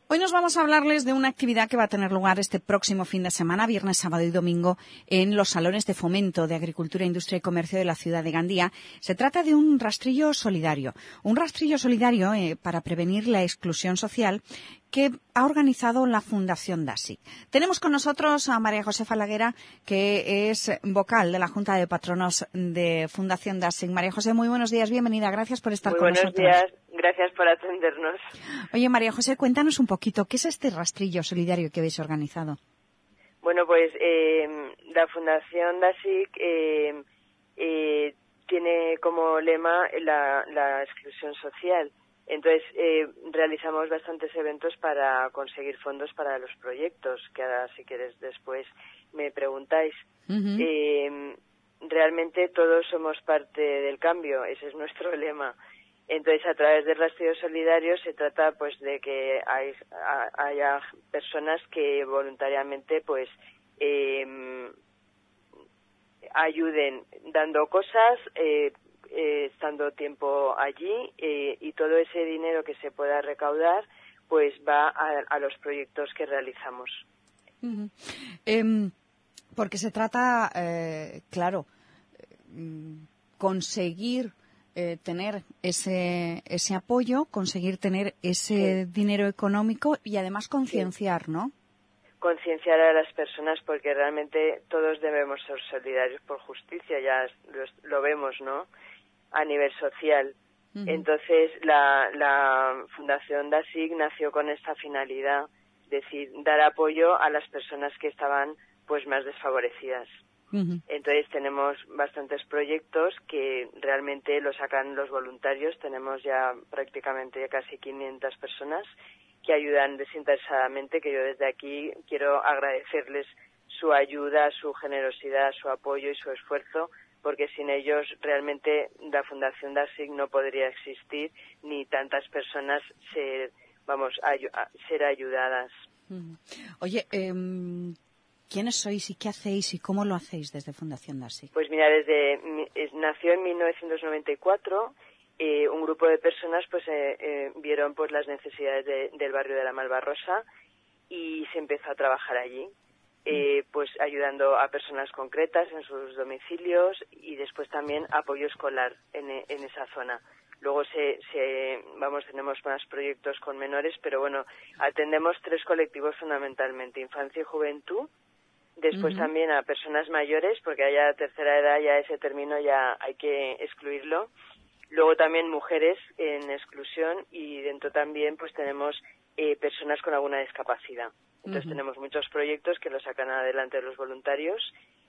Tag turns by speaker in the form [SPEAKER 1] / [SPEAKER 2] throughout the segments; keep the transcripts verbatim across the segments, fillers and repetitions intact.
[SPEAKER 1] Hoy nos vamos a hablarles de una actividad que va a tener lugar este próximo fin de semana, viernes, sábado y domingo, en los salones de fomento de Agricultura, Industria y Comercio de la ciudad de Gandía. Se trata de un rastrillo solidario, un rastrillo solidario eh, para prevenir la exclusión social que ha organizado la Fundación DASIC. Tenemos con nosotros a María José Falaguera, que es vocal de la Junta de Patronos de Fundación DASIC. María José, muy buenos días, bienvenida, gracias por estar
[SPEAKER 2] muy
[SPEAKER 1] con nosotros.
[SPEAKER 2] Muy buenos días, gracias por atendernos.
[SPEAKER 1] Oye, María José, cuéntanos un poquito, ¿qué es este rastrillo solidario que habéis organizado?
[SPEAKER 2] Bueno, pues eh, la Fundación DASIC eh, eh, tiene como lema la, la exclusión social. Entonces, eh, realizamos bastantes eventos para conseguir fondos para los proyectos, que ahora, si quieres, después me preguntáis. Uh-huh. Eh, realmente todos somos parte del cambio, ese es nuestro lema. Entonces, a través del rastrillo solidario se trata, pues, de que hay, haya personas que voluntariamente, pues, eh, ayuden dando cosas, eh, Eh, estando tiempo allí eh, y todo ese dinero que se pueda recaudar pues va a, a los proyectos que realizamos.
[SPEAKER 1] Uh-huh. Eh, porque se trata, eh, claro, conseguir eh, tener ese ese apoyo, conseguir tener ese sí. dinero económico y además concienciar, sí. ¿no?
[SPEAKER 2] Concienciar a las personas porque realmente todos debemos ser solidarios por justicia, ya lo, lo vemos, ¿no?, a nivel social. Uh-huh. Entonces, la, la Fundación DASIC nació con esta finalidad, es decir, dar apoyo a las personas que estaban pues más desfavorecidas. Uh-huh. Entonces, tenemos bastantes proyectos que realmente lo sacan los voluntarios. Tenemos ya prácticamente casi quinientas personas que ayudan desinteresadamente, que yo desde aquí quiero agradecerles su ayuda, su generosidad, su apoyo y su esfuerzo, porque sin ellos realmente la Fundación DASIC no podría existir ni tantas personas ser, vamos, ay, ser ayudadas.
[SPEAKER 1] Oye, eh, ¿quiénes sois y qué hacéis y cómo lo hacéis desde Fundación DASIC?
[SPEAKER 2] Pues mira, desde nació en mil novecientos noventa y cuatro, eh, un grupo de personas pues eh, eh, vieron pues las necesidades de, del barrio de la Malvarrosa y se empezó a trabajar allí. Eh, pues ayudando a personas concretas en sus domicilios y después también apoyo escolar en, en esa zona. Luego se, se, vamos, tenemos más proyectos con menores, pero bueno, atendemos tres colectivos fundamentalmente: infancia y juventud, después uh-huh. también a personas mayores, porque haya tercera edad ya ese término ya hay que excluirlo. Luego también mujeres en exclusión y dentro también pues tenemos eh, personas con alguna discapacidad. Entonces uh-huh. tenemos muchos proyectos que los sacan adelante los voluntarios,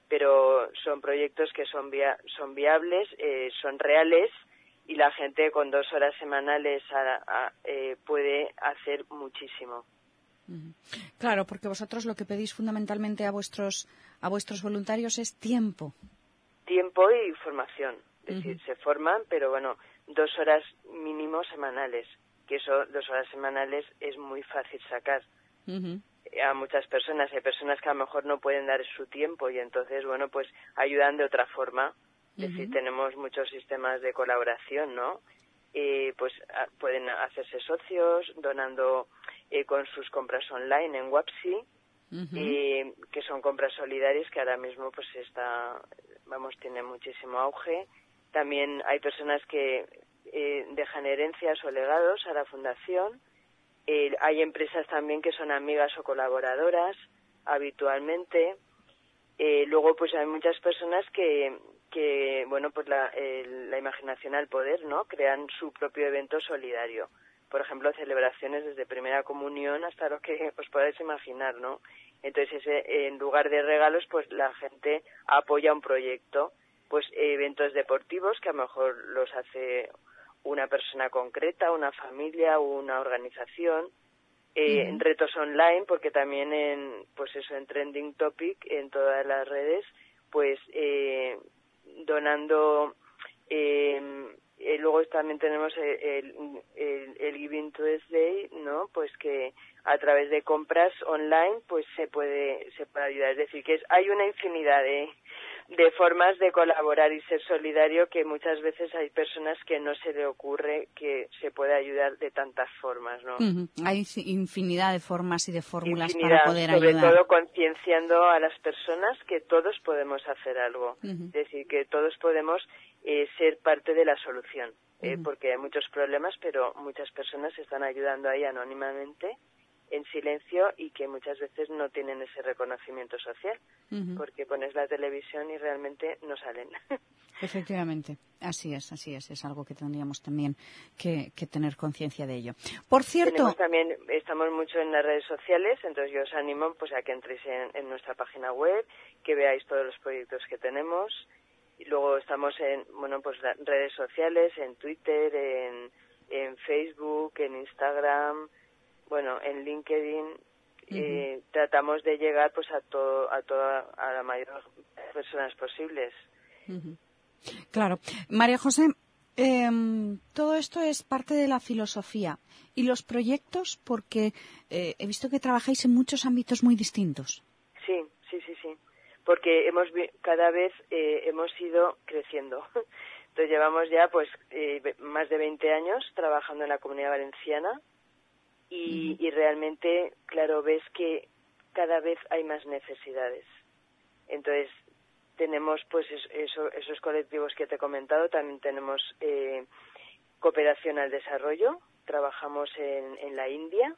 [SPEAKER 2] pero son proyectos que son via- son viables, eh, son reales y la gente con dos horas semanales a, a, eh, puede hacer muchísimo.
[SPEAKER 1] Uh-huh. Claro, porque vosotros lo que pedís fundamentalmente a vuestros a vuestros voluntarios es tiempo.
[SPEAKER 2] Tiempo y formación. Es decir,
[SPEAKER 1] Uh-huh.
[SPEAKER 2] se forman, pero bueno, dos horas mínimo semanales, que eso, dos horas semanales es muy fácil sacar. Uh-huh. A muchas personas, hay personas que a lo mejor no pueden dar su tiempo y entonces, bueno, pues ayudan de otra forma. Es uh-huh. decir, tenemos muchos sistemas de colaboración, ¿no? Eh, pues a, pueden hacerse socios donando eh, con sus compras online en Wapsi, uh-huh. eh, que son compras solidarias que ahora mismo pues está, vamos, tiene muchísimo auge. También hay personas que eh, dejan herencias o legados a la fundación. Eh, hay empresas también que son amigas o colaboradoras habitualmente. Eh, luego, pues hay muchas personas que, que bueno, pues la, el, la imaginación al poder, ¿no? Crean su propio evento solidario. Por ejemplo, celebraciones desde primera comunión hasta lo que os podáis imaginar, ¿no? Entonces, ese, en lugar de regalos, pues la gente apoya un proyecto. Pues eventos deportivos que a lo mejor los hace una persona concreta, una familia, una organización, eh, uh-huh. retos online, porque también en, pues eso, en Trending Topic, en todas las redes, pues eh, donando, eh, eh, luego también tenemos el, el, el Giving Tuesday, ¿no? Pues que a través de compras online, pues se puede, se puede ayudar. Es decir, que es, hay una infinidad de, de formas de colaborar y ser solidario, que muchas veces hay personas que no se le ocurre que se puede ayudar de tantas formas, ¿no?
[SPEAKER 1] Uh-huh. Hay infinidad de formas y de fórmulas
[SPEAKER 2] infinidad,
[SPEAKER 1] para poder
[SPEAKER 2] sobre
[SPEAKER 1] ayudar.
[SPEAKER 2] Sobre todo concienciando a las personas que todos podemos hacer algo.
[SPEAKER 1] Uh-huh.
[SPEAKER 2] Es decir, que todos podemos eh, ser parte de la solución. Eh,
[SPEAKER 1] uh-huh.
[SPEAKER 2] Porque hay muchos problemas, pero muchas personas están ayudando ahí anónimamente, en silencio, y que muchas veces no tienen ese reconocimiento social, uh-huh. porque pones la televisión y realmente no salen.
[SPEAKER 1] Efectivamente, así es, así es, es algo que tendríamos también que, que tener conciencia de ello. Por cierto,
[SPEAKER 2] Tenemos también, estamos mucho en las redes sociales, entonces yo os animo pues a que entréis en, en nuestra página web, que veáis todos los proyectos que tenemos, y luego estamos en, bueno, pues las redes sociales, en Twitter, en, en Facebook, en Instagram, bueno, en LinkedIn. Uh-huh. eh, tratamos de llegar pues a todo, a toda, a la mayor personas posibles.
[SPEAKER 1] Uh-huh. Claro. María José, eh, todo esto es parte de la filosofía y los proyectos, porque eh, he visto que trabajáis en muchos ámbitos muy distintos.
[SPEAKER 2] Sí, sí, sí, sí, porque hemos cada vez eh, hemos ido creciendo. Entonces llevamos ya pues eh, más de veinte años trabajando en la Comunidad Valenciana y, uh-huh. y realmente, claro, ves que cada vez hay más necesidades. Entonces tenemos pues eso, esos colectivos que te he comentado, también tenemos eh, cooperación al desarrollo, trabajamos en, en la India,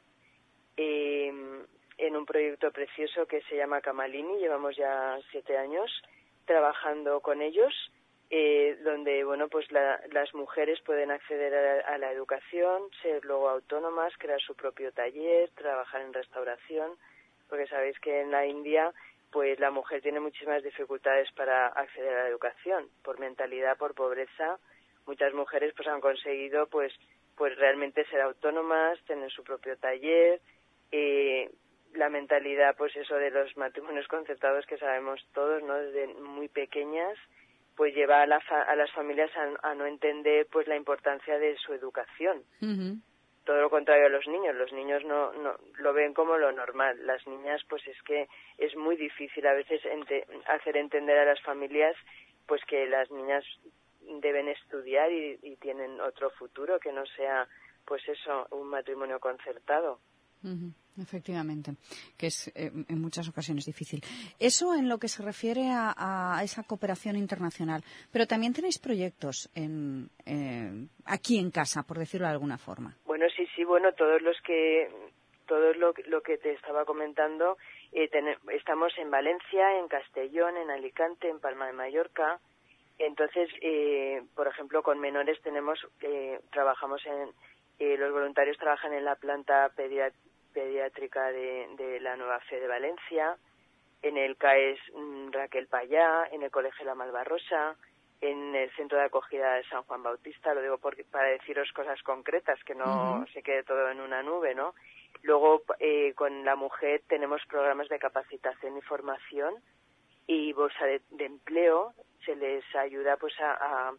[SPEAKER 2] eh, en un proyecto precioso que se llama Kamalini, llevamos ya siete años trabajando con ellos, eh, donde bueno pues la, las mujeres pueden acceder a la, a la educación, ser luego autónomas, crear su propio taller, trabajar en restauración, porque sabéis que en la India pues la mujer tiene muchísimas dificultades para acceder a la educación, por mentalidad, por pobreza. Muchas mujeres pues han conseguido pues pues realmente ser autónomas, tener su propio taller, eh, la mentalidad pues eso de los matrimonios concertados que sabemos todos, ¿no? Desde muy pequeñas, pues lleva a, la fa- a las familias a, a no entender pues la importancia de su educación.
[SPEAKER 1] Uh-huh.
[SPEAKER 2] Todo lo contrario a los niños, los niños no, no lo ven como lo normal. Las niñas, pues es que es muy difícil a veces ente, hacer entender a las familias pues que las niñas deben estudiar y, y tienen otro futuro que no sea pues eso, un matrimonio concertado.
[SPEAKER 1] Uh-huh. Efectivamente, que es eh, en muchas ocasiones difícil. Eso en lo que se refiere a, a esa cooperación internacional, pero también tenéis proyectos en, eh, aquí en casa, por decirlo de alguna forma.
[SPEAKER 2] Bueno, sí, sí, bueno, todos los que, todo lo, lo que te estaba comentando, eh, ten, estamos en Valencia, en Castellón, en Alicante, en Palma de Mallorca. Entonces, eh, por ejemplo, con menores tenemos, eh, trabajamos en, eh, los voluntarios trabajan en la planta pediátrica pediátrica de, de la Nueva Fe de Valencia, en el C A E S mmm, Raquel Payá, en el Colegio La Malvarrosa, en el Centro de Acogida de San Juan Bautista, lo digo porque, para deciros cosas concretas, que no uh-huh. se quede todo en una nube, ¿no? Luego, eh, con la mujer tenemos programas de capacitación y formación y bolsa de, de empleo, se les ayuda pues a, a,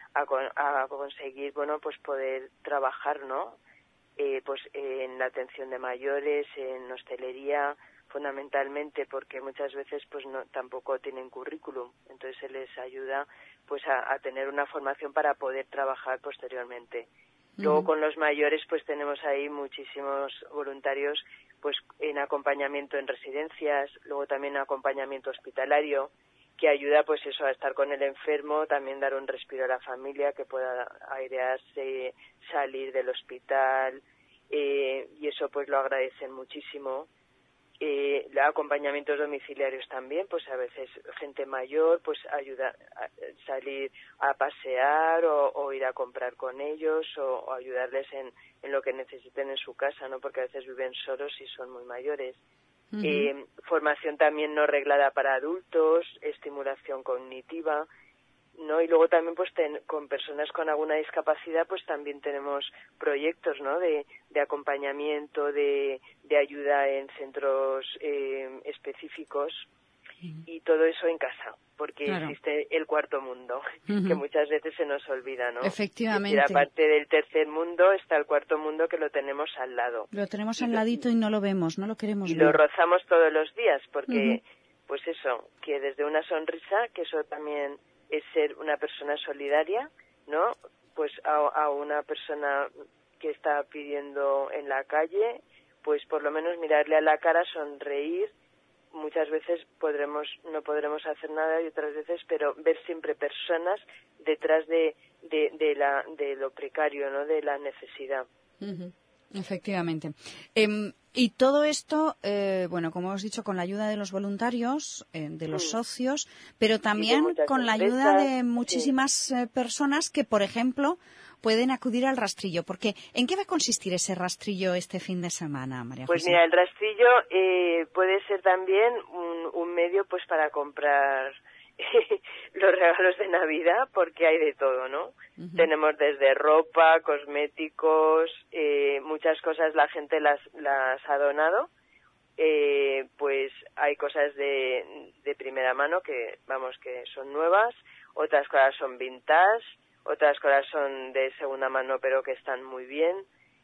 [SPEAKER 2] a, a conseguir, bueno, pues poder trabajar, ¿no? Eh, pues eh, en la atención de mayores, en hostelería, fundamentalmente porque muchas veces pues no tampoco tienen currículum, entonces se les ayuda pues a, a tener una formación para poder trabajar posteriormente. Uh-huh. Luego con los mayores pues tenemos ahí muchísimos voluntarios pues en acompañamiento en residencias, luego también acompañamiento hospitalario, que ayuda pues eso a estar con el enfermo, también dar un respiro a la familia, que pueda airearse, salir del hospital, eh, y eso pues lo agradecen muchísimo. Eh, acompañamientos domiciliarios también, pues a veces gente mayor pues ayuda a salir a pasear o, o ir a comprar con ellos o, o ayudarles en, en lo que necesiten en su casa, ¿no? Porque a veces viven solos y son muy mayores. Uh-huh. Eh, formación también no reglada para adultos, estimulación cognitiva, ¿no? Y luego también pues ten, con personas con alguna discapacidad pues también tenemos proyectos, ¿no? de, de acompañamiento, de, de ayuda en centros eh, específicos. Uh-huh. Y todo eso en casa, porque claro. existe el cuarto mundo, uh-huh. que muchas veces se nos olvida, ¿no?
[SPEAKER 1] Efectivamente.
[SPEAKER 2] Y aparte del tercer mundo está el cuarto mundo, que lo tenemos al lado.
[SPEAKER 1] Lo tenemos
[SPEAKER 2] y
[SPEAKER 1] al
[SPEAKER 2] lo,
[SPEAKER 1] ladito y no lo vemos, no lo queremos
[SPEAKER 2] y
[SPEAKER 1] ver.
[SPEAKER 2] Y lo rozamos todos los días, porque uh-huh. pues eso, que desde una sonrisa, que eso también es ser una persona solidaria, ¿no? Pues a, a una persona que está pidiendo en la calle, pues por lo menos mirarle a la cara, sonreír. Muchas veces podremos no podremos hacer nada y otras veces, pero ver siempre personas detrás de de, de la de lo precario, ¿no? De la necesidad.
[SPEAKER 1] Uh-huh. Efectivamente. Eh, y todo esto, eh, bueno, como hemos dicho, con la ayuda de los voluntarios, eh, de los mm. socios, pero también con la ayuda de muchísimas sí. eh, personas que, por ejemplo, pueden acudir al rastrillo. Porque, ¿en qué va a consistir ese rastrillo este fin de semana, María José?
[SPEAKER 2] Pues mira, el rastrillo eh, puede ser también un, un medio pues para comprar los regalos de Navidad, porque hay de todo, ¿no? Uh-huh. Tenemos desde ropa, cosméticos, eh, muchas cosas la gente las, las ha donado. Eh, pues hay cosas de, de primera mano que, vamos, que son nuevas, otras cosas son vintage, otras cosas son de segunda mano pero que están muy bien,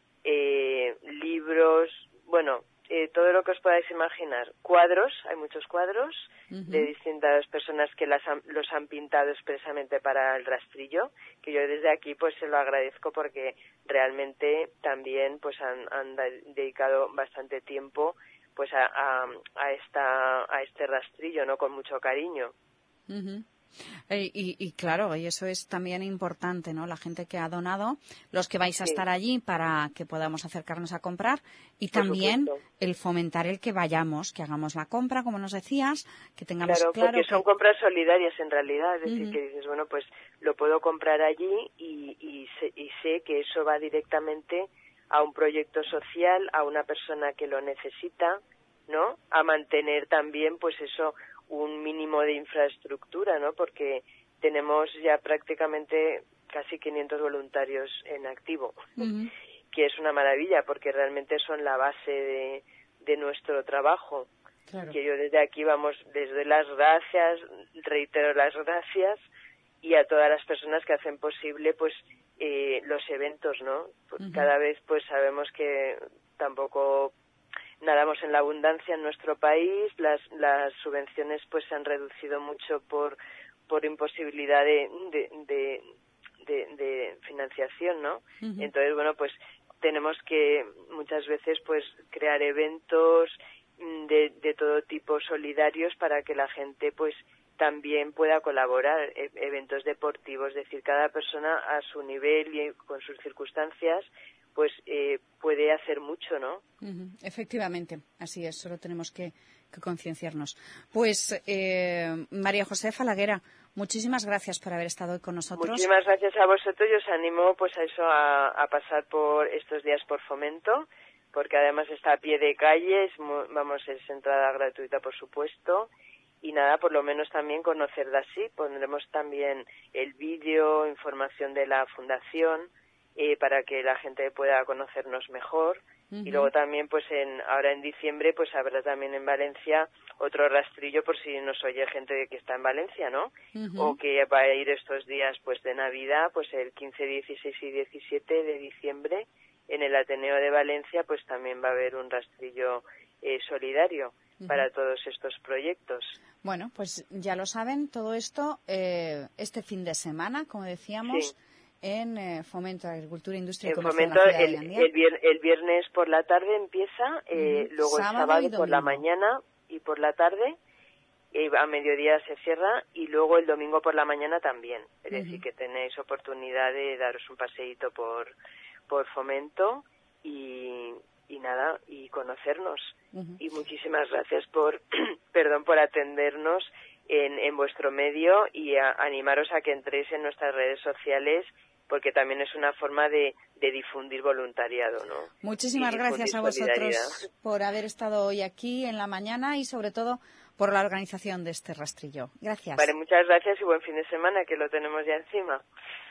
[SPEAKER 2] eh, libros, bueno, eh, todo lo que os podáis imaginar, cuadros, hay muchos cuadros uh-huh. de distintas personas que las han, los han pintado expresamente para el rastrillo, que yo desde aquí pues se lo agradezco porque realmente también pues han, han dedicado bastante tiempo pues a, a, a esta a este rastrillo, ¿no? Con mucho cariño.
[SPEAKER 1] Uh-huh. Y, y, y claro, y eso es también importante, ¿no? La gente que ha donado, los que vais a sí. estar allí para que podamos acercarnos a comprar y Por también supuesto. el fomentar el que vayamos, que hagamos la compra, como nos decías, que tengamos
[SPEAKER 2] claro,
[SPEAKER 1] claro
[SPEAKER 2] porque
[SPEAKER 1] que...
[SPEAKER 2] son compras solidarias en realidad, es decir,
[SPEAKER 1] uh-huh.
[SPEAKER 2] que dices, bueno, pues lo puedo comprar allí y, y, sé, y sé que eso va directamente a un proyecto social, a una persona que lo necesita, ¿no? A mantener también, pues eso, un mínimo de infraestructura, ¿no? Porque tenemos ya prácticamente casi quinientos voluntarios en activo, uh-huh. que es una maravilla porque realmente son la base de, de nuestro trabajo. Claro. Que yo desde aquí, vamos, les doy las gracias, reitero las gracias y a todas las personas que hacen posible, pues, eh, los eventos, ¿no? Uh-huh. Cada vez, pues, sabemos que tampoco nadamos en la abundancia en nuestro país, las las subvenciones pues se han reducido mucho por por imposibilidad de de, de, de, de financiación, ¿no? Uh-huh. Entonces, bueno, pues tenemos que muchas veces pues crear eventos de, de todo tipo solidarios para que la gente pues también pueda colaborar, e- eventos deportivos, es decir, cada persona a su nivel y con sus circunstancias pues eh, puede hacer mucho, ¿no?
[SPEAKER 1] Uh-huh. Efectivamente, así es, solo tenemos que, que concienciarnos. Pues, eh, María José Falaguera, muchísimas gracias por haber estado hoy con nosotros.
[SPEAKER 2] Muchísimas gracias a vosotros y os animo pues a eso, a, a pasar por estos días por Fomento, porque además está a pie de calle, es muy, vamos, es entrada gratuita por supuesto, y nada, por lo menos también conocer de así, pondremos también el vídeo, información de la fundación, Eh, para que la gente pueda conocernos mejor. Uh-huh. Y luego también pues en ahora en diciembre pues habrá también en Valencia otro rastrillo por si nos oye gente que está en Valencia, ¿no? Uh-huh. O que va a ir estos días pues de Navidad, pues el quince, dieciséis y diecisiete de diciembre en el Ateneo de Valencia pues también va a haber un rastrillo eh, solidario uh-huh. para todos estos proyectos.
[SPEAKER 1] Bueno, pues ya lo saben, todo esto eh, este fin de semana, como decíamos, sí. en eh, Fomento de Agricultura, Industria y Comercio
[SPEAKER 2] Fomento,
[SPEAKER 1] de la Ciudad
[SPEAKER 2] el,
[SPEAKER 1] de Gandía.
[SPEAKER 2] El, vier, el viernes por la tarde empieza, eh, uh-huh. luego sábado el sábado por la mañana y por la tarde, eh, a mediodía se cierra y luego el domingo por la mañana también. Es uh-huh. decir, que tenéis oportunidad de daros un paseíto por, por Fomento y, y nada, y conocernos. Uh-huh. Y muchísimas gracias por, perdón, por atendernos en, en vuestro medio y a, animaros a que entréis en nuestras redes sociales porque también es una forma de, de difundir voluntariado, ¿no?
[SPEAKER 1] Muchísimas gracias a vosotros por haber estado hoy aquí en la mañana y sobre todo por la organización de este rastrillo. Gracias.
[SPEAKER 2] Vale, muchas gracias y buen fin de semana que lo tenemos ya encima.